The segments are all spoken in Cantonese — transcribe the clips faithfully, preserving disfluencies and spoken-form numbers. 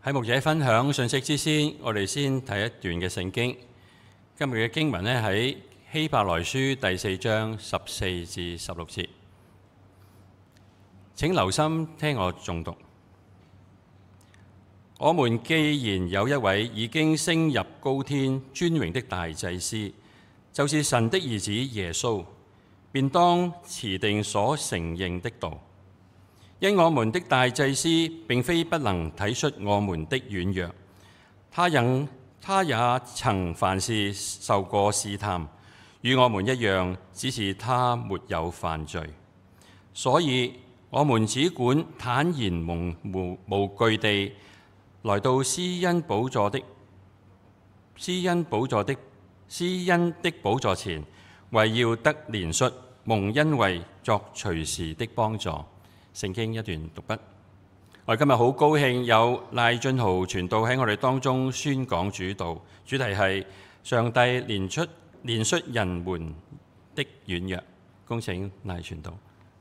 喺牧者分享信息之先，我哋先睇一段嘅聖經。今日嘅經文咧喺希伯來書第四章十四至十六節。請留心聽我誦讀。我們既然有一位已經升入高天尊榮的大祭司，就是神的兒子耶穌，便當持定所承認的道。因我們的大祭司並非不能體恤我們的軟弱，他仍他也曾凡事受過試探，與我們一樣，只是他沒有犯罪。所以我們只管坦然無無無懼地來到施恩寶座的施恩寶座的施恩的寶座前，為要得憐恤，蒙恩惠，作隨時的幫助。聖經一段讀畢。我哋今日好高興有賴俊豪傳道喺我哋當中宣講主道，主題係上帝憐恤憐恤人們的軟弱。恭請賴傳道。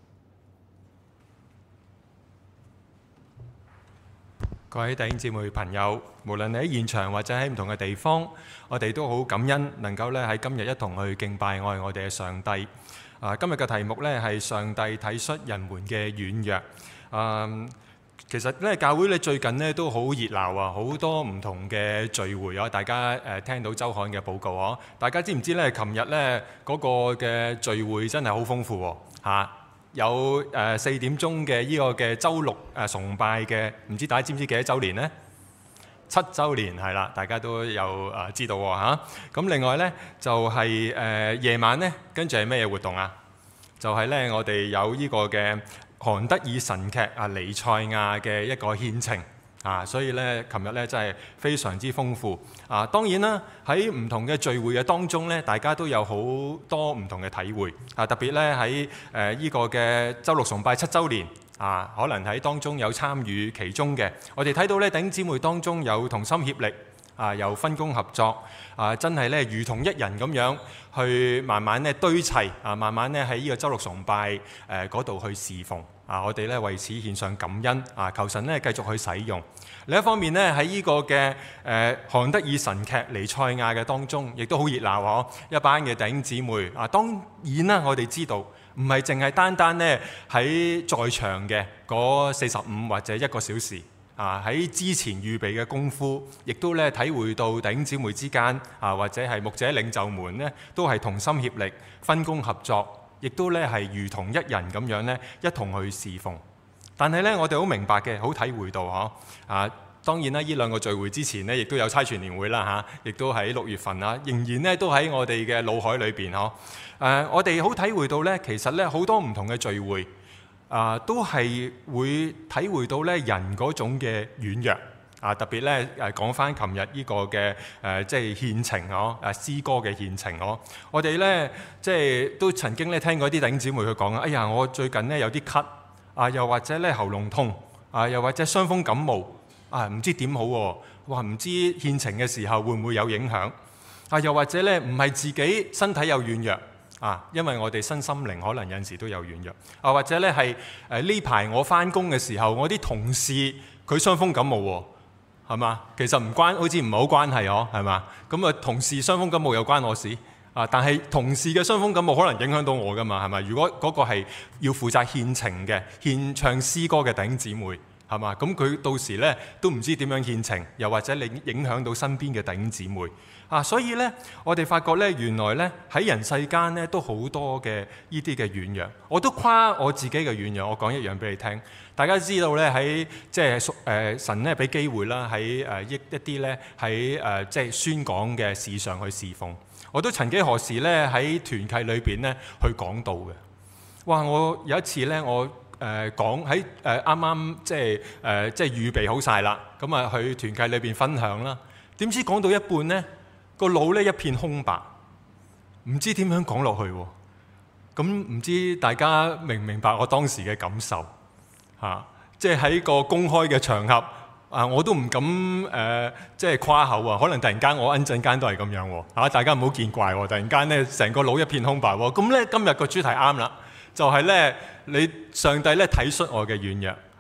各位弟兄姊妹朋友，無論你喺現場或者喺唔同嘅地方，我哋都好感恩能夠咧喺今日一同去敬拜愛我哋嘅上帝。啊，今日嘅題目咧係上帝體恤人們嘅軟弱。啊，其實咧教會咧最近咧都好熱鬧啊，好多唔同嘅聚會啊，大家誒聽到周刊嘅報告嗬，大家知唔知咧？琴日咧嗰個嘅聚會真係好豐富喎嚇。有誒四點鐘嘅呢個嘅週六誒崇拜嘅，唔知大家知唔知幾多週年呢？七週年係啦，大家都有誒知道喎嚇。咁另外呢，就係誒夜晚呢，跟住係咩活動啊？就係呢，我哋有呢個嘅韓德爾神劇啊彌賽亞嘅一個獻情啊，所以呢，琴日呢真係非常之豐富啊。當然啦，喺唔同嘅聚會嘅當中呢，大家都有好多唔同嘅體會啊。特別呢，喺誒呢個嘅週六崇拜七週年啊，可能喺當中有參與其中嘅，我哋睇到呢，弟兄姊妹當中有同心協力啊，有分工合作啊，真係呢，如同一人咁樣去慢慢呢堆砌啊，慢慢呢喺呢個週六崇拜誒嗰度去侍奉。啊！我哋咧為此獻上感恩啊！求神咧繼續去使用。另一方面咧喺呢個嘅誒韓德爾神劇彌賽亞嘅當中，亦都好熱鬧嗬！一班嘅弟兄姊妹啊，當然啦，我哋知道唔係淨係單單咧喺在，在場嘅嗰四十五或者一個小時啊，喺之前預備嘅功夫，亦都咧體會到弟兄姊妹之間啊，或者係牧者領袖們咧，都係同心協力、分工合作。亦都咧係如同一人咁樣咧，一同去侍奉。但係咧，我哋好明白嘅，好體會到嗬啊！當然啦，呢兩個聚會之前呢，亦都有差傳年會啦嚇，亦都喺六月份啊，仍然咧都喺我哋嘅腦海裏邊嗬。誒，我哋好體會到咧，其實咧好多唔同嘅聚會啊，都係會體會到咧人嗰種嘅軟弱。啊，特別咧誒講翻琴日呢個嘅誒即係獻情嗬，誒詩歌嘅獻情嗬，我哋咧即係都曾經咧聽過啲弟兄姊妹去講啊，哎呀我最近咧有啲咳啊，又或者咧喉嚨痛啊，又或者傷風感冒啊，唔知點好喎，哇唔知獻情嘅時候會唔會有影響啊？又或者咧唔係自己身體有軟弱啊，因為我哋身心靈可能有陣時都有軟弱啊，或者咧係誒呢排我翻工嘅時候，我啲同事佢傷風感冒喎。係嘛？其實唔關，好似唔係好關係嗬，係嘛？咁啊，同事傷風感冒又關我事啊？但係同事嘅傷風感冒可能影響到我㗎嘛？係咪？如果嗰個係要負責獻情嘅、獻唱詩歌嘅弟兄姊妹，係嘛？咁佢到時咧都唔知點樣獻情，又或者你影響到身邊嘅弟兄姊妹啊？所以咧，我哋發覺咧，原來咧喺人世間咧都好多嘅呢啲嘅軟弱。我都誇我自己嘅軟弱，我講一樣俾你聽。大家知道咧喺即係誒神咧俾機會啦，喺誒一一啲咧喺誒即係宣講嘅事上去侍奉。我都曾幾何時咧喺團契裏邊咧去講道嘅。哇！我有一次咧，我誒講喺誒啱啱即係誒即係預備好晒啦，咁啊去團契裏邊分享啦。點知講到一半咧，個腦咧一片空白，唔知點樣講落去喎。咁唔知大家明唔明白我當時嘅感受？嚇、啊！即係喺個公開嘅場合，啊，我都唔敢誒、呃，即係誇口啊！可能突然間我一陣間都係咁樣喎、啊，大家唔好見怪喎！突然間咧，成個腦一片空白喎。咁、啊、咧，今日個主題啱啦，就係、是、咧，你上帝咧體恤我嘅軟弱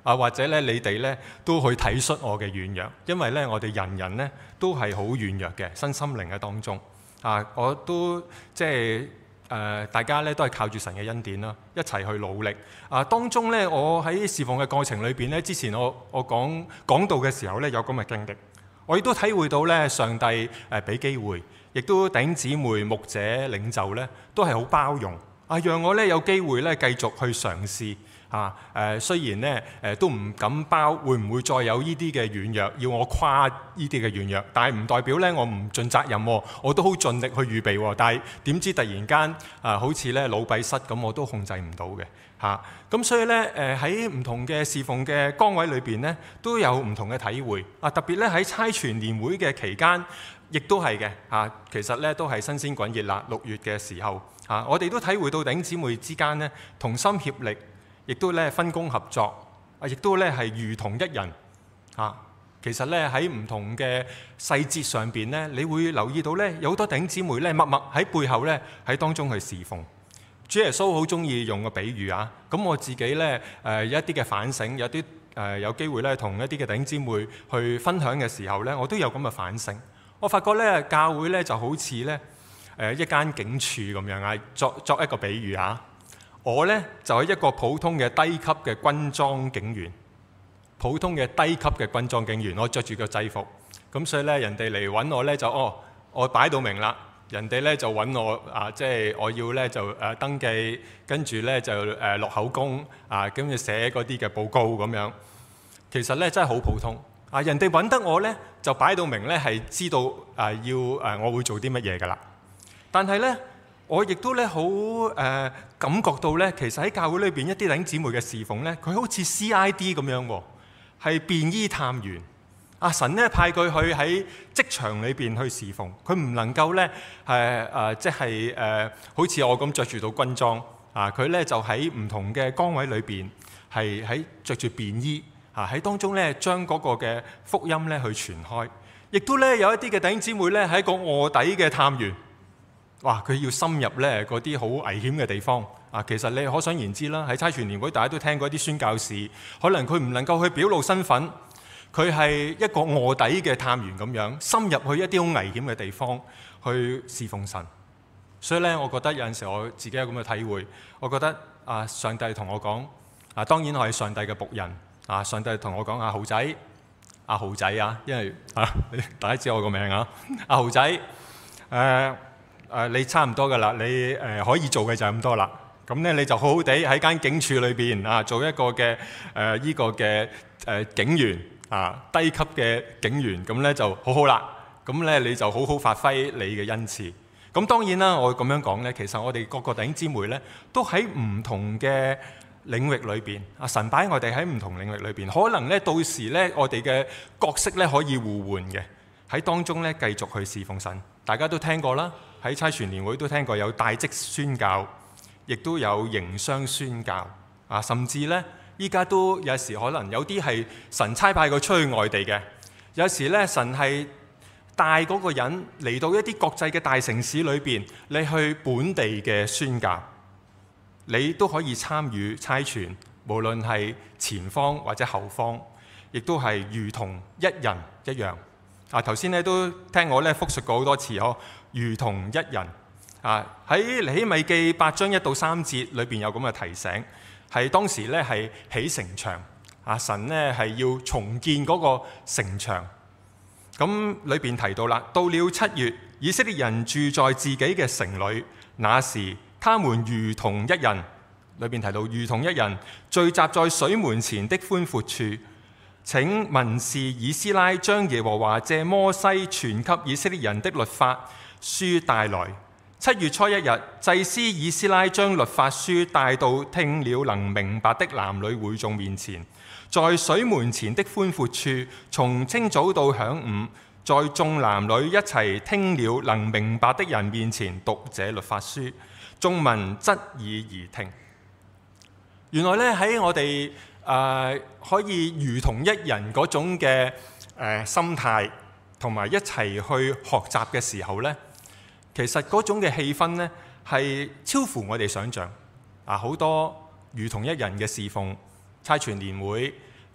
啊，或者咧你哋咧都去體恤我嘅軟弱，因為咧我哋人人咧都係好軟弱嘅，身心靈嘅當中啊，我都即係。誒、呃，大家咧都係靠住神嘅恩典啦，一齊去努力。啊，當中咧，我喺侍奉嘅過程裏邊咧，之前我我講講道嘅時候咧，有咁嘅經歷，我亦都體會到咧，上帝誒俾機會，亦都弟兄姊妹、牧者、領袖咧，都係好包容啊，讓我咧有機會咧繼續去嘗試。啊誒，雖然咧誒都唔敢包，會唔會再有呢啲嘅軟弱，要我跨呢啲嘅軟弱，但係唔代表咧我唔盡責任喎，我都好盡力去預備喎。但係點知突然間啊，好似咧腦閉塞咁，我都控制唔到嘅嚇。咁所以咧誒喺唔同嘅侍奉嘅崗位裏邊咧，都有唔同嘅體會啊。特別咧喺差傳年會嘅期間，亦都係嘅嚇。其實咧都係新鮮滾熱辣，六月嘅時候嚇，我哋都體會到弟兄姊妹之間咧同心協力。亦都咧分工合作，啊！亦都咧係如同一人啊！其實咧喺唔同嘅細節上邊咧，你會留意到咧有好多弟兄姊妹咧默默喺背後咧喺當中去侍奉。主耶穌好中意用個比喻啊！咁我自己咧誒、呃、有一啲嘅反省，有啲誒、呃、有機會咧同一啲嘅弟兄姊妹去分享嘅時候咧，我都有咁嘅反省。我發覺咧教會咧就好似咧誒一間警署咁樣啊！作作一個比喻啊！我呢，就係一個普通嘅低級嘅軍裝警員，普通嘅低級嘅軍裝警員，我着住個制服，咁所以呢，人哋嚟揾我呢，就哦，我擺到明啦，人哋呢，就揾我啊，即係我要呢，就誒登記，跟住呢，就誒落口供啊，跟住寫嗰啲嘅報告咁樣。其實呢，真係好普通啊，人哋揾得我呢，就擺到明呢，係知道啊要誒我會做啲乜嘢㗎啦。但係呢，我亦都咧好誒感覺到咧，其實喺教會裏邊一啲弟兄姊妹嘅侍奉咧，佢好似 C I D 咁樣喎，係便衣探員。阿神咧派佢去喺職場裏邊去侍奉，佢唔能夠咧誒誒，即係誒、呃、好似我咁着住到軍裝啊，佢咧就喺唔同嘅崗位裏邊係喺着住便衣啊，喺當中咧將嗰個嘅福音咧去傳開，亦都咧有一啲嘅弟兄姊妹咧係一個臥底嘅探員。哇！佢要深入咧嗰啲好危險嘅地方啊！其實你可想而知啦，喺差傳年會大家都聽過一啲宣教士，可能佢唔能夠去表露身份，佢係一個臥底嘅探員咁樣，深入去一啲好危險嘅地方去侍奉神。所以咧，我覺得有陣時我自己有咁嘅體會，我覺得啊，上帝同我講啊，當然我係上帝嘅僕人啊，上帝同我講阿豪仔，阿豪仔啊，因為啊，大家知我個名啊，阿豪仔誒。呃誒、呃、你差唔多㗎啦，你誒、呃、可以做嘅就係咁多啦。咁咧你就好好地喺間警署裏邊啊，做一個嘅誒依個嘅誒、呃、警員啊，低級嘅警員，咁咧就好好啦。咁咧你就好好發揮你嘅恩賜。咁當然啦，我咁樣講咧，其實我哋各個弟兄姊妹咧，都喺唔同嘅領域裏邊啊，神擺我哋喺唔同領域裏邊，可能咧到時咧我哋嘅角色咧可以互換嘅，喺當中咧繼續去侍奉神。大家都聽過啦，喺差傳年會都聽過有帶職宣教，亦都有營商宣教啊，甚至呢，依家都有時可能有啲係神差派佢出去外地嘅，有時呢，神係帶嗰個人嚟到一啲國際嘅大城市裏邊，你去本地嘅宣教，你都可以參與差傳，無論係前方或者後方，亦都係如同一人一樣。啊，頭先咧都聽我咧複述過好多次呵，如同一人啊，喺尼希米記八章一到三節裏邊有咁嘅提醒，係當時咧係起城牆啊，神咧係要重建嗰個城牆。咁裏邊提到啦，到了七月，以色列人住在自己嘅城裏，那時他們如同一人。裏邊提到如同一人，聚集在水門前的寬闊處。請文士以斯拉將耶和華借摩西傳給以色列人的律法書帶來。七月初一日，祭司以斯拉將律法書帶到聽了能明白的男女會眾面前，在水門前的寬闊處，從清早到晌午，在眾男女一齊聽了能明白的人面前讀這律法書，眾民側耳而聽。原來咧喺我哋誒、呃、可以如同一人嗰種嘅誒、呃、心態，同埋一齊去學習嘅時候呢，其實嗰種嘅氣氛呢係超乎我哋想象啊！好多如同一人嘅侍奉，差傳年會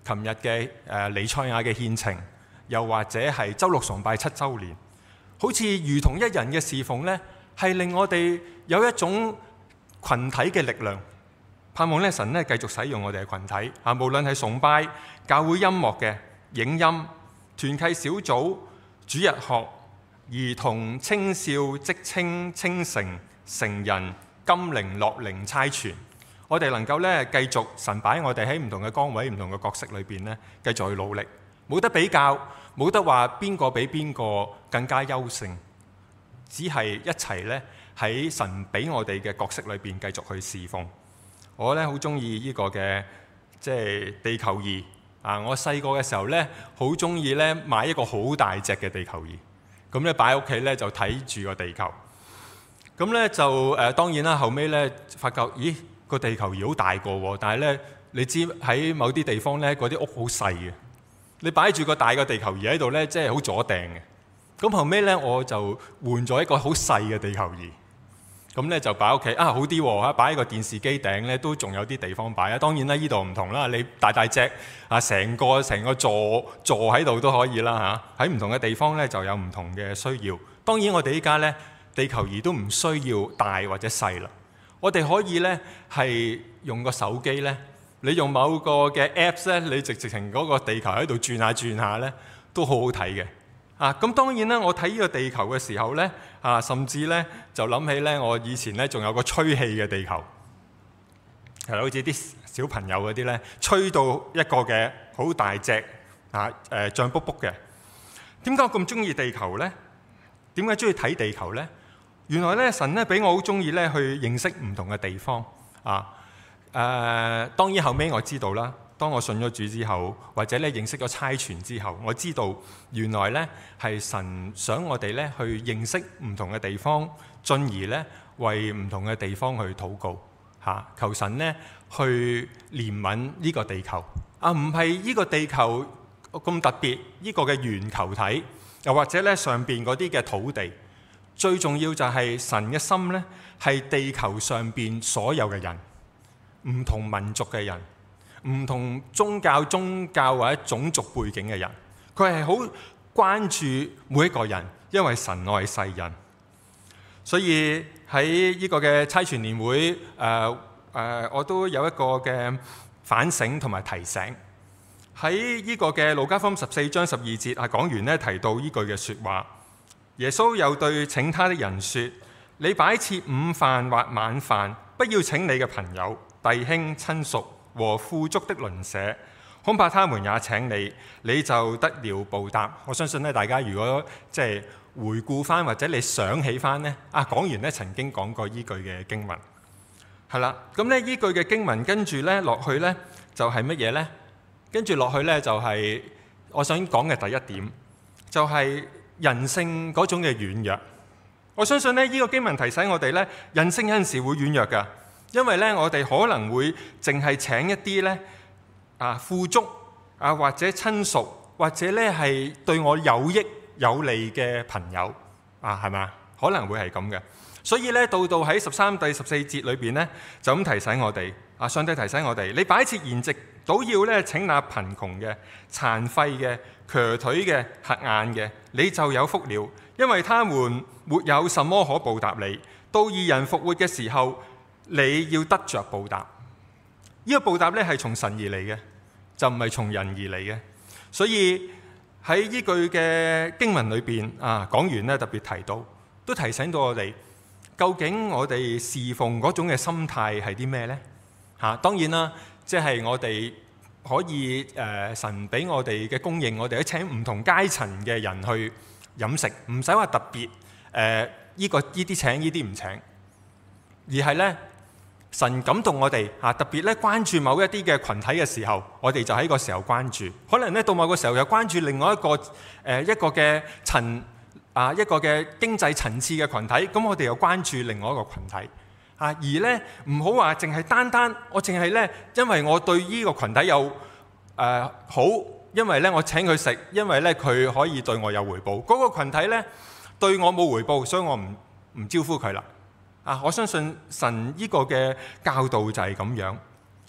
琴日嘅誒彌賽亞嘅獻程，又或者係週六崇拜七週年，好似如同一人嘅侍奉呢，係令我哋有一種群體嘅力量。盼望咧神咧繼續使用我哋嘅群體啊，無論係崇拜、教會音樂嘅影音、團契小組、主日學、兒童、青少、職青、青成、成人、金齡、樂齡、差傳，我哋能夠咧繼續神擺我哋喺唔同嘅崗位、唔同嘅角色裏邊咧，繼續去努力，冇得比較，冇得話邊個比邊個更加優勝，只係一齊咧喺神俾我哋嘅角色裏邊繼續去侍奉。我咧好中意呢個嘅即係地球儀啊！我細個嘅時候咧，好中意咧買一個好大隻嘅地球儀，咁咧擺喺屋企咧就睇住個地球。咁咧就誒、呃、當然啦，後尾咧發覺，咦個地球儀好大個喎，但係咧你知喺某啲地方咧嗰啲屋好細嘅，你擺住個大個地球儀喺度咧，即係好阻掟嘅。咁後尾咧我就換咗一個好細嘅地球儀。咁咧就擺屋企啊，好啲喎嚇！擺喺個電視機頂咧，都仲有啲地方擺啊。當然啦，呢度唔同啦，你大大隻啊，成個成個座座喺度都可以啦嚇。喺唔同嘅地方咧，就有唔同嘅需要。當然我哋依家咧地球儀都唔需要大或者細啦。我哋可以咧係用個手機咧，你用某個嘅 Apps 咧，你直直情嗰個地球喺度轉下轉下咧，都好好睇嘅。啊，咁當然啦，我睇呢個地球嘅時候咧，啊，甚至咧就諗起咧，我以前咧仲有個吹氣嘅地球，係好似啲小朋友嗰啲咧，吹到一個嘅好大隻啊，誒脹卜卜嘅。點解我咁中意地球咧？點解中意睇地球咧？原來咧神咧俾我好中意咧去認識唔同嘅地方啊。誒、呃，當然後尾我知道啦。當我信咗主之後，或者咧認識咗差傳之後，我知道原來咧係神想我哋咧去認識唔同嘅地方，進而咧為唔同嘅地方去禱告嚇，求神咧去憐憫呢個地球啊，唔係呢個地球咁特別，呢個嘅圓球體，又或者咧上邊嗰啲嘅土地，最重要就係神嘅心咧係地球上邊所有嘅人，唔同民族嘅人。唔同宗教、宗教或者種族背景嘅人，佢係好關注每一個人，因為神愛世人。所以喺呢個嘅差傳年會，誒、呃、誒、呃，我都有一個嘅反省同埋提醒。喺呢個嘅路加福音十四章十二節啊，講員咧提到呢句嘅説話，耶穌又對請他的人說：你擺設午飯或晚飯，不要請你嘅朋友、弟兄、親屬和富足的鄰舍，恐怕他們也請你，你就得了報答。我相信咧，大家如果即係回顧翻或者你想起翻呢，啊講完咧曾經講過依句嘅經文，係啦。咁咧依句嘅經文跟住咧落去咧就係乜嘢呢？跟住落去咧就係我想講嘅第一點，就係人性嗰種嘅軟弱。我相信咧依個經文提醒我哋咧，人性有陣時會軟弱㗎。因為咧，我哋可能會淨係請一啲咧啊富足啊或者親屬，或者咧係對我有益有利嘅朋友啊，係咪？可能會係咁嘅。所以咧，到到喺十三第十四節裏邊咧，就咁提醒我哋啊，上帝提醒我哋，你擺設筵席，倒要咧請那貧窮嘅、殘廢嘅、瘸腿嘅、瞎眼嘅，你就有福了，因為他們沒有什麼可報答你。到義人復活嘅時候，你要得着報答，呢、這個報答咧係從神而嚟嘅，就唔係從人而嚟嘅。所以喺呢句嘅經文裏邊啊，講完咧特別提到，都提醒到我哋，究竟我哋侍奉嗰種嘅心態係啲咩呢？嚇、啊，當然啦，即係我哋可以誒、呃、神俾我哋嘅供應，我哋去請唔同階層嘅人去飲食，唔使話特別誒依個依啲請，依啲唔請，而係咧。神感動我哋啊，特別咧關注某一啲嘅群體嘅時候，我哋就喺個時候關注。可能咧到某個時候又關注另外一個誒、呃、一個嘅層啊一個嘅經濟層次嘅群體，咁我哋又關注另外一個群體啊。而咧唔好話淨係單單我淨係咧，因為我對呢個群體有誒、呃、好，因為咧我請佢食，因為咧佢可以對我有回報。嗰、那個群體咧對我冇回報，所以我唔唔招呼佢啦。啊！我相信神呢個嘅教導就係咁樣。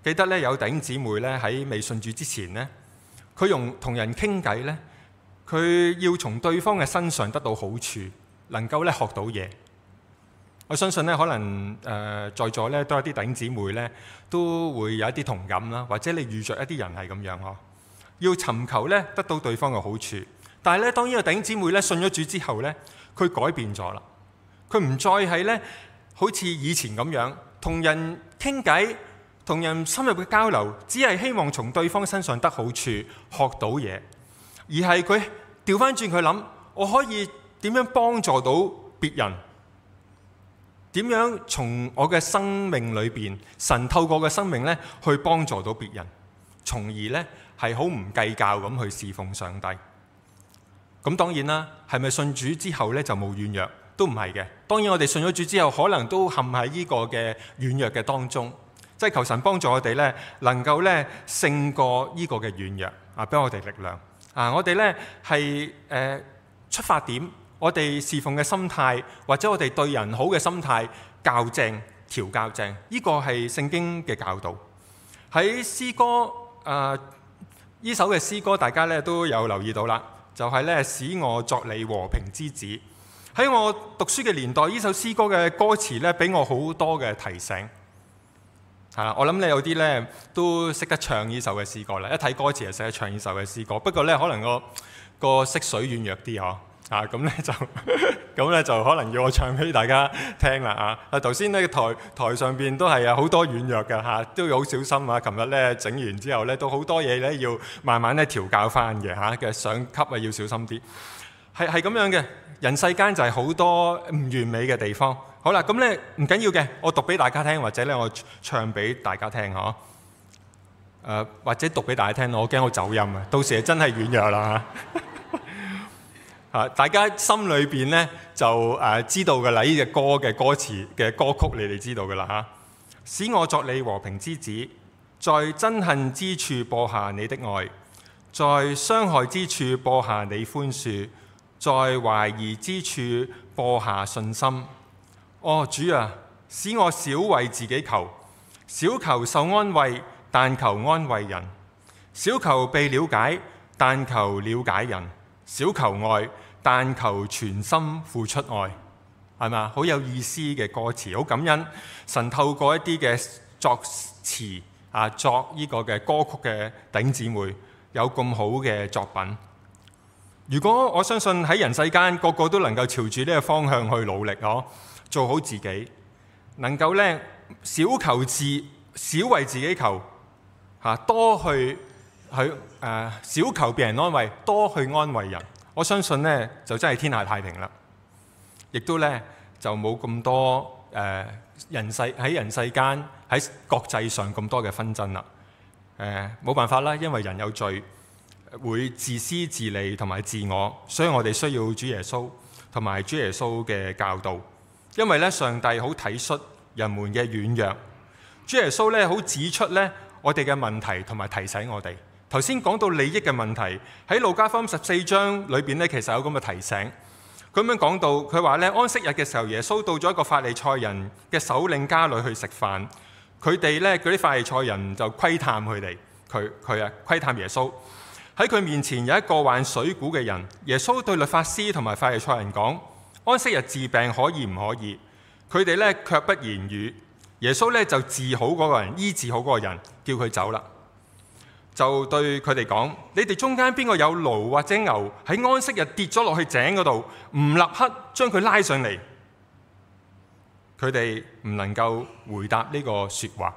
記得咧有弟兄姊妹咧喺未信主之前咧，佢用同人傾偈咧，佢要從對方嘅身上得到好處，能夠咧學到嘢。我相信咧可能誒、呃、在座咧都有啲弟兄姊妹咧都會有一啲同感啦，或者你遇着一啲人係咁樣呵，要尋求咧得到對方嘅好處。但係咧當呢個弟兄姊妹咧信咗主之後咧，佢改變咗啦，佢唔再係咧好似以前咁樣同人傾偈。同人深入嘅交流，只係希望從對方身上得好處、學到嘢，而係佢調翻轉佢諗，我可以點樣幫助到別人？點樣從我嘅生命裏邊，神透過嘅生命咧，去幫助到別人，從而咧係好唔計較咁去侍奉上帝。咁當然啦，係咪信主之後咧就冇軟弱？都唔係嘅。當然我哋信咗主之後，可能都陷喺呢個嘅軟弱嘅當中。即係求神幫助我哋咧，能夠咧勝過呢個嘅軟弱啊，俾我哋力量啊！我哋咧係誒出發點，我哋侍奉嘅心態，或者我哋對人好嘅心態，校正調校正，呢、這個係聖經嘅教導。喺詩歌啊，呢首嘅詩歌，大家咧都有留意到啦，就係、是、咧使我作你和平之子。喺我讀書嘅年代，呢首詩歌嘅歌詞咧，俾我好多嘅提醒。係啦，我諗你有啲咧都識得唱呢首嘅詩歌啦，一睇歌詞就識得唱呢首嘅詩歌。不過咧，可能個個色水軟弱啲嗬，啊咁咧就咁咧就可能要我唱俾大家聽啦啊！啊頭先咧台台上邊都係有好多軟弱嘅嚇，都要好小心啊！琴日咧整完之後咧，都好多嘢咧要慢慢咧調教翻嘅嚇嘅上級啊，要小心啲。係係咁樣嘅，人世間就係好多唔完美嘅地方。好啦，咁咧唔緊要嘅，我讀俾大家聽，或者咧我唱俾大家聽嗬。誒、呃，或者讀俾大家聽，我驚我走音啊，到時真係軟弱啦嚇。啊，大家心裏邊咧就誒、呃、知道㗎啦，呢隻歌嘅歌詞嘅歌曲你哋知道㗎啦嚇。使我作你和平之子，在憎恨之處播下你的愛，在傷害之處播下你寬恕，在懷疑之處播下信心。哦，主啊，使我少為自己求，少求受安慰，但求安慰人；少求被了解，但求了解人；少求愛，但求全心付出愛。係嘛？好有意思嘅歌詞，好感恩神透過一啲嘅作詞啊，作呢個嘅歌曲嘅弟兄姊妹有咁好嘅作品。如果我相信喺人世間個個都能夠朝住呢個方向去努力嗬。做好自己，能夠咧少求自少為自己求嚇，多去去誒、呃、少求別人安慰，多去安慰人。我相信咧就真係天下太平啦，亦都咧就冇咁多誒、呃、人世喺人世間喺國際上咁多嘅紛爭啦。誒、呃、冇辦法啦，因為人有罪，會自私自利同埋自我，所以我哋需要主耶穌同埋主耶穌嘅教導。因為咧，上帝好體恤人們嘅軟弱，主耶穌咧好指出咧我哋嘅問題，同埋提醒我哋。頭先講到利益嘅問題，喺路加福音十四章裏邊咧，其實有咁嘅提醒。佢咁樣講到，佢話咧安息日嘅時候，耶穌到咗一個法利賽人嘅首領家裏去食飯，佢哋咧嗰啲法利賽人就窺探佢哋，佢佢啊窺探耶穌。喺佢面前有一個患水臌嘅人，耶穌對律法師同埋法利賽人講：安息日治病可以唔可以？佢哋咧卻不言語。耶穌咧就治好嗰個人，醫治好嗰個人，叫佢走啦。就對佢哋講：你哋中間邊個有驢或者牛喺安息日跌咗落去井嗰度，唔立刻將佢拉上嚟？佢哋唔能夠回答呢個説話。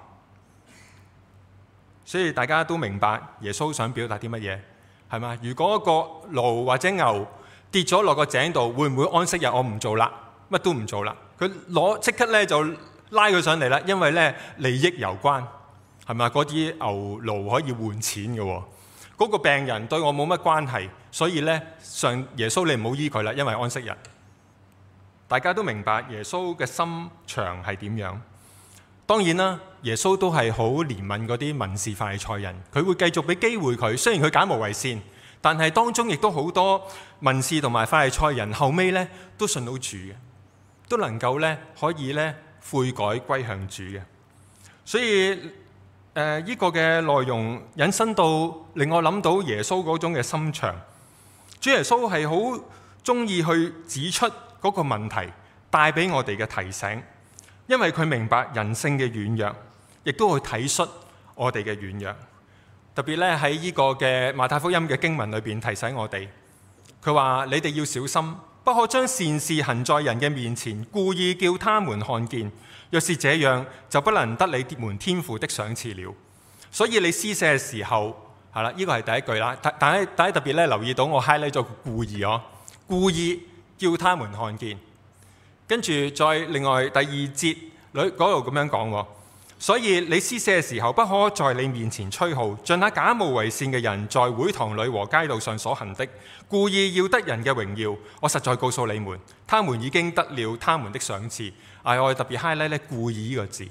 所以大家都明白耶穌想表達啲乜嘢，係嘛？如果個驢或者牛跌咗落個井度，會唔會安息日我唔做啦？乜都唔做啦？佢攞即刻咧就拉佢上嚟啦，因為咧利益攸關，係咪？嗰啲牛驢可以換錢嘅喎，嗰個病人對我冇乜關係，所以咧上耶穌你唔好醫佢啦，因為安息日。大家都明白耶穌嘅心腸係點樣。當然啦，耶穌都係好憐憫嗰啲文士法利賽人，佢會繼續俾機會佢。雖然佢假冒為善，但係當中亦都好多文士同埋法利賽人後尾咧都信到主嘅，都能夠咧可以咧悔改歸向主嘅。所以誒呢個嘅內容引申到令我諗到耶穌嗰種嘅心腸。主耶穌係好中意去指出嗰個問題，帶俾我哋嘅提醒，因為佢明白人性嘅軟弱，亦都會體恤我哋嘅軟弱。特別咧喺呢個嘅馬太福音嘅經文裏邊提醒我哋，佢話你哋要小心，不可將善事行在人嘅面前，故意叫他們看見。若是這樣，就不能得你們天父的賞賜了。所以你施捨嘅時候，係啦，呢個係第一句啦。但但係大家特別咧留意到我 highlight 咗故意哦，故意叫他們看見。跟住再另外第二節嗰度咁樣講喎。所以你施捨嘅時候，不可在你面前吹號，像那假冒為善嘅人在會堂裏和街道上所行的，故意要得人嘅榮耀。我實在告訴你們，他們已經得了他們的賞賜。啊，我哋特別 highlight 咧故意呢個字。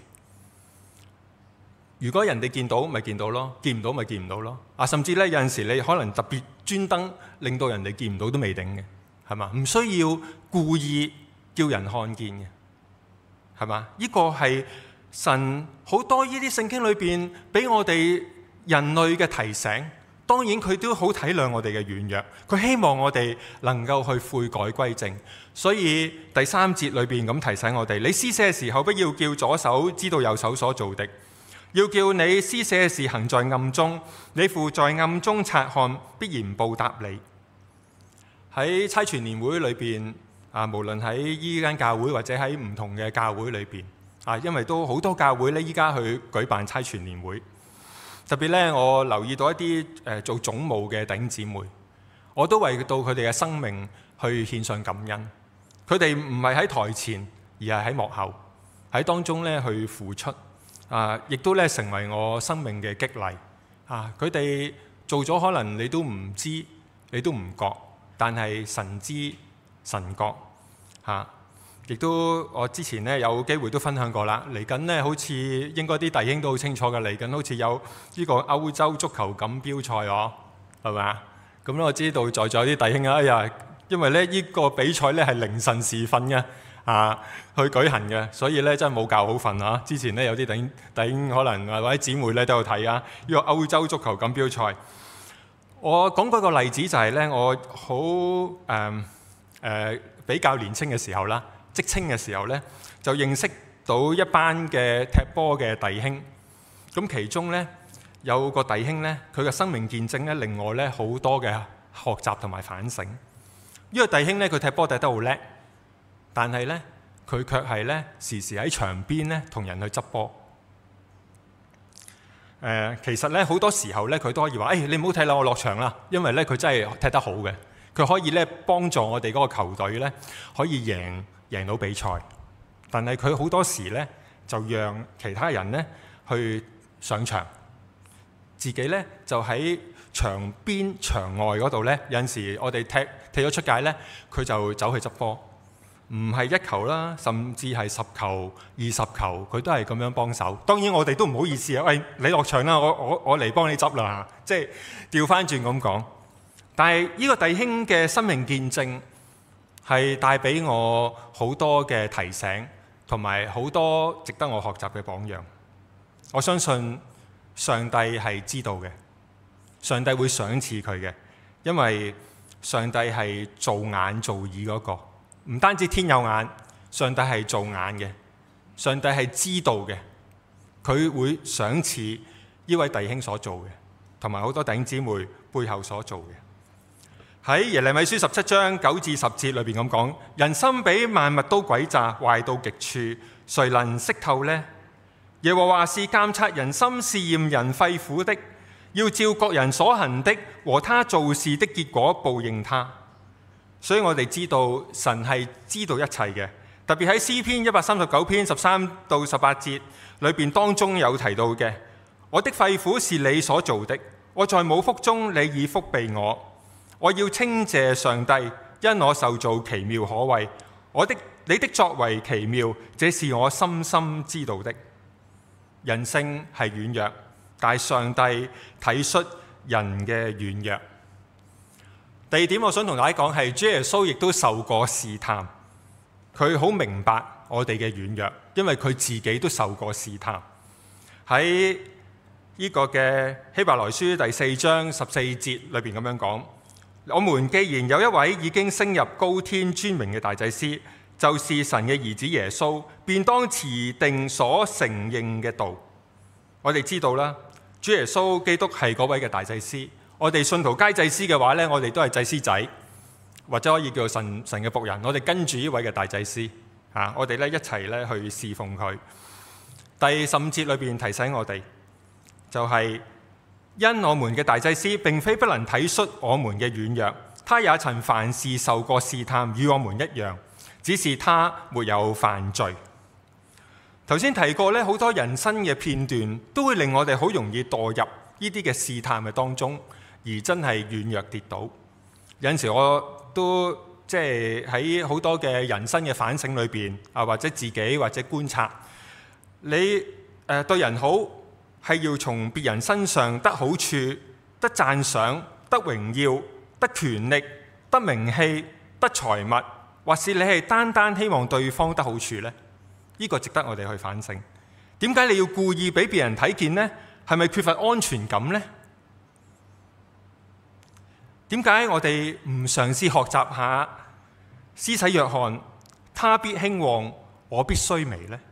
如果人哋見到咪見到咯，見唔到咪見唔到咯。啊，甚至咧有陣時你可能特別專登令到人哋見唔到都未定嘅，係嘛？唔需要故意叫人看見嘅，係嘛？呢個係神好多呢啲聖經裏邊俾我哋人類嘅提醒。當然佢都好體諒我哋嘅軟弱，佢希望我哋能夠去悔改歸正。所以第三節裏邊咁提醒我哋：你施捨嘅時候，不要叫左手知道右手所做的，要叫你施捨嘅事行在暗中，你父在暗中察看，必然報答你。喺差傳年會裏邊啊，無論喺依間教會或者喺唔同嘅教會裏邊啊，因為都好多教會咧依家去舉辦差傳年會。特別咧，我留意到一啲誒做總務嘅弟兄姊妹，我都為到佢哋嘅生命去獻上感恩。佢哋唔係喺台前，而係喺幕後，喺當中咧去付出啊，亦都咧成為我生命嘅激勵啊！佢哋做咗可能你都唔知，你都唔覺，但係神知神覺嚇。亦都我之前咧有機會都分享過啦，嚟緊咧好似應該啲弟兄都好清楚嘅，嚟緊好似有呢個歐洲足球錦標賽哦，係咪啊？咁咧我知道在座啲弟兄啊，哎呀，因為咧呢個比賽咧係凌晨時分嘅啊去舉行嘅，所以咧真係冇覺好瞓啊！之前咧有啲弟兄弟兄可能或者姊妹咧都有睇啊，呢個歐洲足球錦標賽。我講嗰個例子就係咧，我好誒誒比較年青嘅時候啦。職青嘅時候呢，就認識到一班嘅踢波嘅弟兄。咁其中呢，有個弟兄呢，佢嘅生命見證呢，令我呢好多嘅學習同埋反省。呢個弟兄呢，佢踢波踢得好叻，但係呢，佢卻係呢時時喺場邊呢同人去執波。誒，其實呢，好多時候呢，佢都可以話：誒、哎，你唔好踢啦，我落場啦，因為呢，佢真係踢得好嘅。佢可以呢幫助我哋嗰個球隊呢，可以贏。贏到比賽，但係佢好多時呢，就讓其他人呢去上場，自己呢就喺場邊場外嗰度呢。有陣時我哋踢踢咗出界呢，佢就走去執波，唔係一球啦，甚至係十球、二十球，佢都係咁樣幫手。當然我哋都唔好意思啊，喂，你落場啦，我我我嚟幫你執啦，即係調翻轉咁講。但係呢個弟兄嘅生命見證，係帶俾我好多嘅提醒，同埋好多值得我學習嘅榜樣。我相信上帝係知道嘅，上帝會賞賜佢嘅，因為上帝係做眼做耳嗰個，唔單止天有眼，上帝係做眼嘅，上帝係知道嘅，佢會賞賜呢位弟兄所做嘅，同埋好多弟兄姊妹背後所做嘅。喺耶利米書十七章九至十節裏邊咁講：人心比萬物都詭詐，壞到極處，誰能識透呢？耶和華是監察人心、試驗人肺腑的，要照各人所行的和他做事的結果報應他。所以我哋知道神係知道一切嘅，特別喺詩篇一百三十九篇十三到十八節裏邊當中有提到嘅：我的肺腑是你所做的，我在母腹中，你已覆庇我。我要稱謝上帝，因我受造奇妙可畏。我的你的作為奇妙，這是我深深知道的。人性係軟弱，但係上帝體恤人嘅軟弱。第二點我想同大家講係，主耶穌亦都受過試探，佢好明白我哋嘅軟弱，因為佢自己都受過試探。喺呢個嘅希伯來書第四章十四節裏邊咁樣講：我們既然有一位已經升入高天尊榮嘅大祭司，就是神嘅兒子耶穌，便當持定所承認嘅道。我哋知道啦，主耶穌基督係嗰位嘅大祭司。我哋信徒皆祭司嘅話呢，我哋都係祭司仔，或者可以叫做神神嘅僕人。我哋跟住呢位嘅大祭司啊，我哋咧一齊咧去侍奉佢。第十五節裏邊提醒我哋，就係、是、因我們嘅大祭司並非不能體恤我們嘅軟弱，他也曾凡事受過試探，與我們一樣，只是他沒有犯罪。頭先提過咧，好多人生嘅片段都會令我哋好容易墮入呢啲嘅試探嘅當中，而真係軟弱跌倒。有陣時我都即係喺好多嘅人生嘅反省裏邊啊，或者自己或者觀察，你誒、呃、對人好係要從別人身上得好處、得讚賞、得榮耀、得權力、得名氣、得財物，或是你係單單希望對方得好處呢？呢、這個值得我哋去反省。點解你要故意俾別人睇見呢？係咪缺乏安全感呢？點解我哋唔嘗試學習下施洗約翰，他必興旺，我必衰微呢？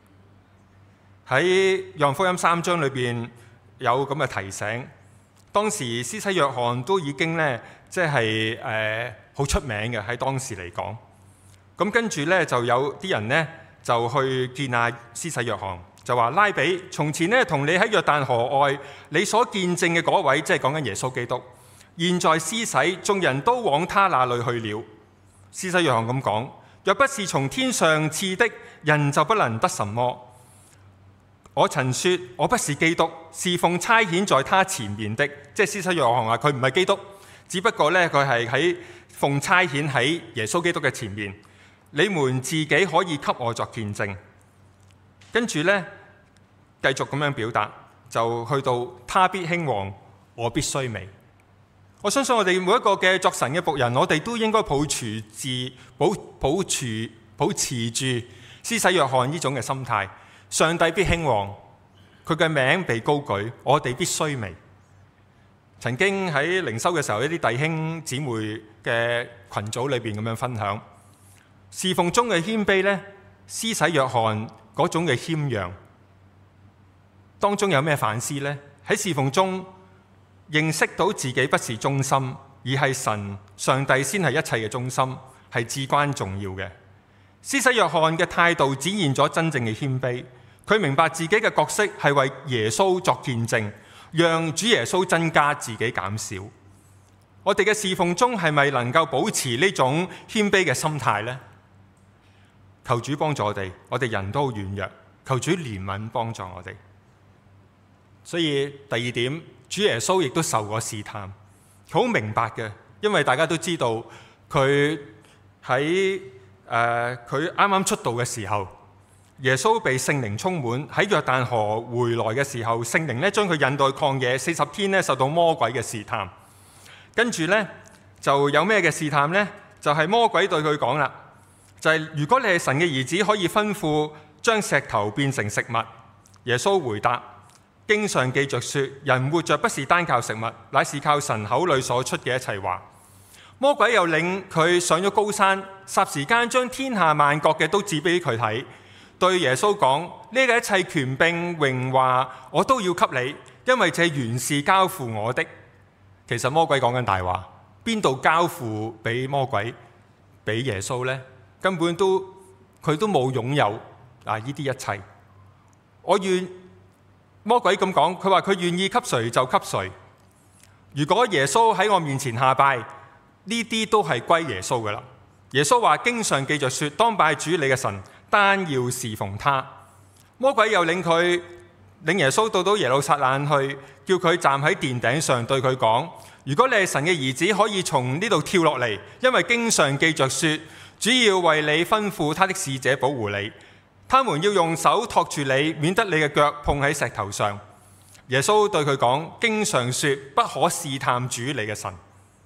喺約翰福音三章裏邊有咁嘅提醒，當時施洗約翰都已經咧，即係誒好出名嘅喺當時嚟講。咁跟住咧就有啲人咧就去見下施洗約翰，就話：拉比，從前咧同你喺約旦河外，你所見證嘅嗰位，即係講緊耶穌基督，現在施洗，眾人都往他那裏去了。施洗約翰咁講：若不是從天上賜的，人就不能得什麼。我曾說我不是基督，是奉差遣在他前面的。即係施洗約翰話佢唔係基督，只不過咧佢係喺奉差遣喺耶穌基督嘅前面。你們自己可以給我作見證。跟住咧繼續咁樣表達，就去到他必興旺，我必衰微。我相信我哋每一個嘅作神嘅僕人，我哋都應該保持住保保持保持住施洗約翰呢種嘅心態。上帝必興旺，佢嘅名被高舉，我哋必衰微。曾經喺靈修嘅時候，一啲弟兄姊妹嘅群組裏邊咁樣分享，侍奉中嘅謙卑呢，施洗約翰嗰種嘅謙讓，當中有咩反思呢？喺侍奉中認識到自己不是中心，而係神上帝先係一切嘅中心，係至關重要嘅。施洗約翰嘅態度展現咗真正嘅謙卑。佢明白自己嘅角色係為耶穌作見證，讓主耶穌增加，自己減少。我哋嘅侍奉中係咪能夠保持呢種謙卑嘅心態呢？求主幫助我哋，我哋人都好軟弱，求主憐憫幫助我哋。所以第二點，主耶穌亦都受過試探，佢好明白嘅，因為大家都知道佢喺誒佢啱啱出道嘅時候。耶穌被聖靈充滿，喺約旦河回來嘅時候，聖靈咧將佢引到去曠野，四十天咧受到魔鬼嘅試探。跟住咧就有咩嘅試探呢？就係、是、魔鬼對佢講啦，就係、是、如果你係神嘅兒子，可以吩咐將石頭變成食物。耶穌回答：經上記着說，人活着不是單靠食物，乃是靠神口裏所出嘅一切話。魔鬼又領佢上咗高山，霎時間將天下萬國嘅都指俾佢睇。對耶穌講：呢個一切權柄榮華，我都要給你，因為這原是交付我的。其實魔鬼講緊大話，邊度交付俾魔鬼俾耶穌呢？根本都佢都冇擁有啊！呢啲一切，我願魔鬼咁講，佢話佢願意給誰就給誰。如果耶穌喺我面前下拜，呢啲都係歸耶穌噶啦。耶穌話：經上記着說，當拜主你嘅神，單要侍奉他。魔鬼又領佢領耶穌到到耶路撒冷去，叫佢站喺殿頂上對佢講：如果你係神嘅兒子，可以從呢度跳落嚟，因為經上記着說，主要為你吩咐他的使者保護你，他們要用手托住你，免得你嘅腳碰喺石頭上。耶穌對佢講：經上說，不可試探主你嘅神。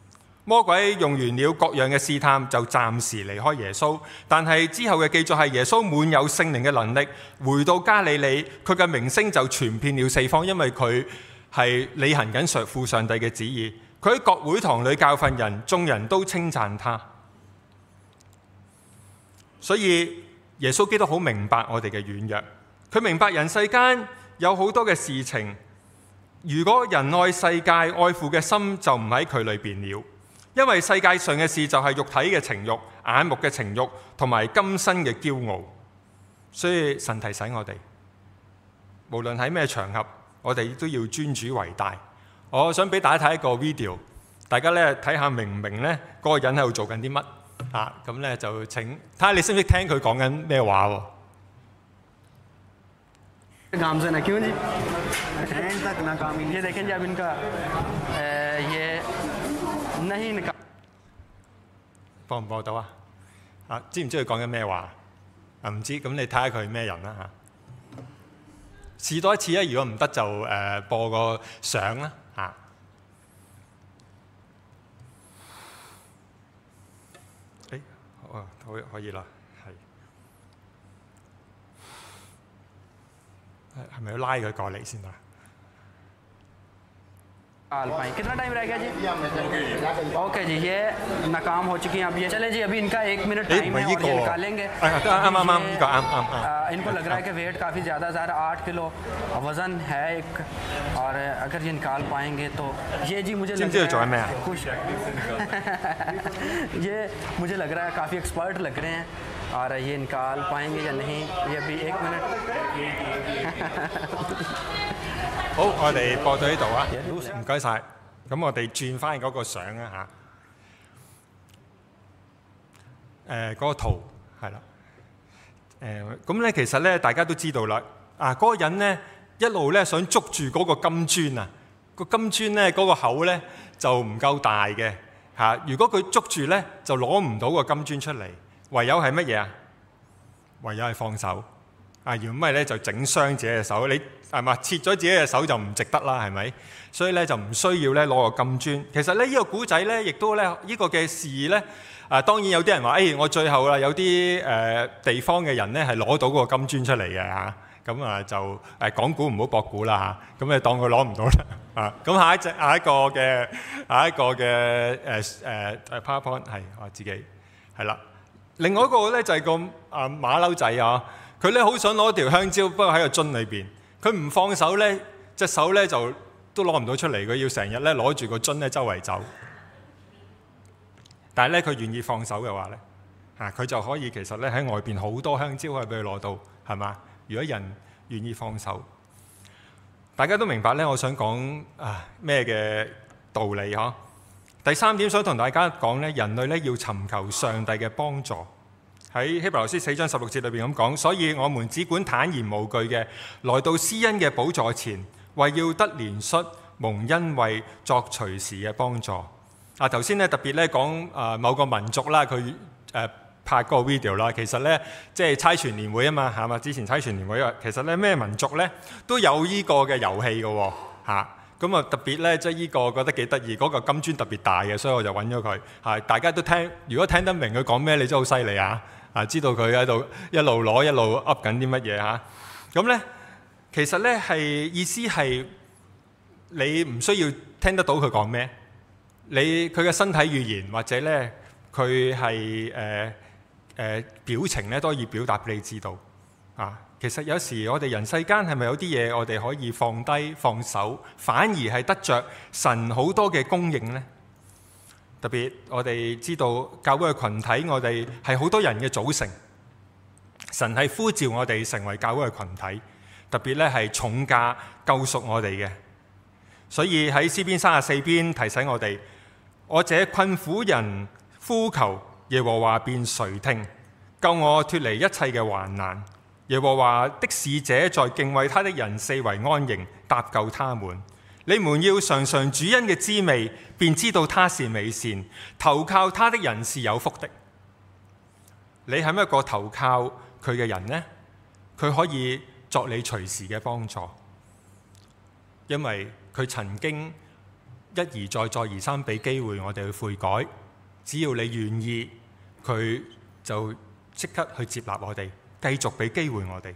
魔鬼用完了各樣嘅試探，就暫時離開耶穌。但係之後嘅記載係耶穌滿有聖靈嘅能力，回到加利利，佢嘅名聲就傳遍了四方，因為佢係履行緊上父上帝嘅旨意。佢喺各會堂裏教訓人，眾人都稱讚他。所以耶穌基督好明白我哋嘅軟弱，佢明白人世間有好多嘅事情，如果人愛世界，愛父嘅心就唔喺佢裏邊了。因為世界上嘅事就係肉體嘅情慾、眼目嘅情慾同埋今生嘅驕傲。所以神提醒我哋，無論喺咩場合，我哋都要尊主為大。我想俾大家睇一個 video， 大家咧睇下明唔明咧嗰個人喺度做緊啲乜啊？咁咧就請睇下你識唔識聽佢講緊咩話喎 काम से ना क्यों जी एंड तक नाकामी ये देखें जब इनका ये नहीं निकाल 播唔播到啊？啊，知唔知佢講緊咩話？啊，唔知，咁你睇下佢係咩人啦嚇。試多一次啊！如果唔得就誒、呃、播個相啦嚇。誒，好啊，可以可以啦，係係咪要拉佢過嚟先啊？ कितना टाइम रह गया जी? ओके जी, ये नाकाम हो चुकी हैं अब ये चले जी अभी इनका एक मिनट टाइम है और ये निकालेंगे। इनको लग रहा है कि वेट काफ़ी ज़्यादा ज़्यादा आठ किलो वज़न है एक, और अगर ये निकाल पाएंगे तो ये जी मुझे लग रहा है खुश ये मुझे लग रहा है काफ़ी एक्सपर्ट लग रहे हैं और ये निकाल पाएंगे या नहीं ये अभी एक मिनट 好，我哋播到呢度啊，唔該晒。咁我哋轉翻嗰個相啊嚇，誒嗰個圖係啦，誒咁咧其實咧大家都知道啦，啊嗰、那個人咧一路咧想捉住嗰個金磚啊，個金磚咧嗰個口咧就唔夠大嘅嚇，如果佢捉住咧就攞唔到個金磚出嚟，唯有係乜嘢啊？唯有係放手。 啊！如果唔係咧，就整傷自己嘅手。你係嘛切咗自己嘅手就唔值得啦，係咪？所以咧就唔需要咧攞個金磚。其實咧呢、這個古仔咧，亦都咧呢、這個嘅事咧，啊當然有啲人話：，誒、哎、我最後啦有啲誒、呃、地方嘅人咧係攞到嗰個金磚出嚟嘅嚇。咁啊就誒講估唔好博估啦嚇。咁你當佢攞唔到啦啊。咁下一隻下一個嘅下一個嘅誒誒誒 PowerPoint 係我自己係啦。另外一個咧就係、是、個啊馬騮仔啊。 佢咧好想攞條香蕉，不過喺個樽裏邊，佢唔放手咧，隻手咧就都攞唔到出嚟。佢要成日咧攞住個樽咧周圍走。但係咧佢願意放手嘅話咧，嚇佢就可以其實咧喺外邊好多香蕉可以俾佢攞到，係嘛？如果人願意放手，大家都明白咧。我想講啊咩嘅道理嗬？第三點想同大家講咧，人類咧要尋求上帝嘅幫助。 喺希伯來書四章十六節裏邊咁講，所以我們只管坦然無懼嘅來到施恩嘅寶座前，為要得憐恤、蒙恩惠、作隨時嘅幫助。啊，頭先咧特別咧講啊某個民族啦，佢誒拍個 video 啦，其實咧即係猜拳年會啊嘛，係嘛？之前猜拳年會啊，其實咧咩民族咧都有呢個嘅遊戲嘅喎嚇。咁啊特別咧即係呢個覺得幾得意，嗰、那個金磚特別大嘅，所以我就揾咗佢嚇。大家都聽，如果聽得明佢講咩，你真係好犀利啊！ 啊！知道佢喺度一路攞一路噏緊啲乜嘢嚇，咁咧其實咧係意思係你唔需要聽得到佢講咩，你佢嘅身體語言或者咧佢係誒誒表情咧都可以表達俾你知道啊。其實有時我哋人世間係咪有啲嘢我哋可以放低放手，反而係得着神好多嘅供應咧？ 特別我哋知道教會嘅群體，我哋係好多人嘅組成。神係呼召我哋成為教會嘅群體，特別咧係重價救贖我哋嘅。所以喺詩篇三十四篇提醒我哋：我這困苦人呼求耶和華便垂聽，救我脱離一切嘅患難。耶和華的使者在敬畏他的人四圍安營，搭救他們。 你們要嘗嘗主恩嘅滋味，便知道他是美善。投靠他的人是有福的。你係咪一個投靠佢嘅人呢？佢可以作你隨時嘅幫助，因為佢曾經一而再再而三俾機會我哋去悔改，只要你願意，佢就即刻去接納我哋，繼續俾機會我哋。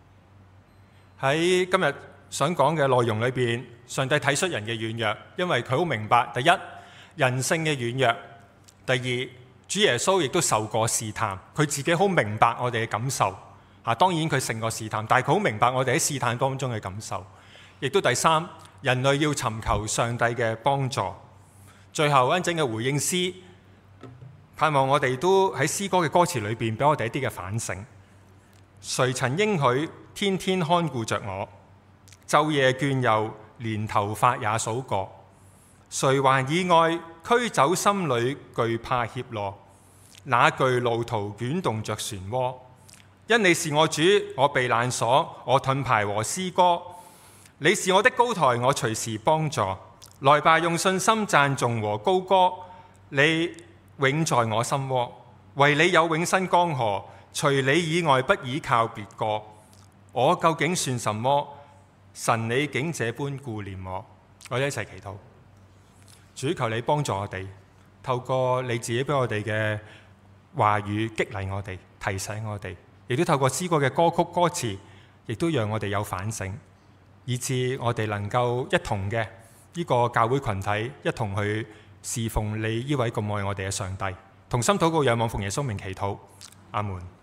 喺今日想講嘅內容裏邊，上帝體恤人嘅軟弱，因為佢好明白第一人性嘅軟弱，第二主耶穌亦都受過試探，佢自己好明白我哋嘅感受。啊，當然佢勝過試探，但係佢好明白我哋喺試探當中嘅感受。亦都第三，人類要尋求上帝嘅幫助。最後一陣嘅回應詩，盼望我哋都喺詩歌嘅歌詞裏邊俾我哋一啲嘅反省。誰曾應許天天看顧着我，晝夜眷佑，連頭髮也數過。誰還以愛驅走心裏懼怕怯懦，那懼路途捲動着漩渦。因你是我主，我避難所，我盾牌和詩歌。你是我的高台，我隨時幫助。來吧，用信心讚頌和高歌，你永在我心窩。為你有永生江河，除你以外不倚靠別個。我究竟算什麼？神你竟這般顧念我。我哋一齊祈禱。主，求你幫助我哋，透過你自己俾我哋嘅話語激勵我哋，提醒我哋，亦都透過詩歌嘅歌曲歌詞，亦都讓我哋有反省，以致我哋能夠一同嘅呢個教會群體一同去侍奉你呢位咁愛我哋嘅上帝。同心禱告，仰望奉耶穌名祈禱，阿門。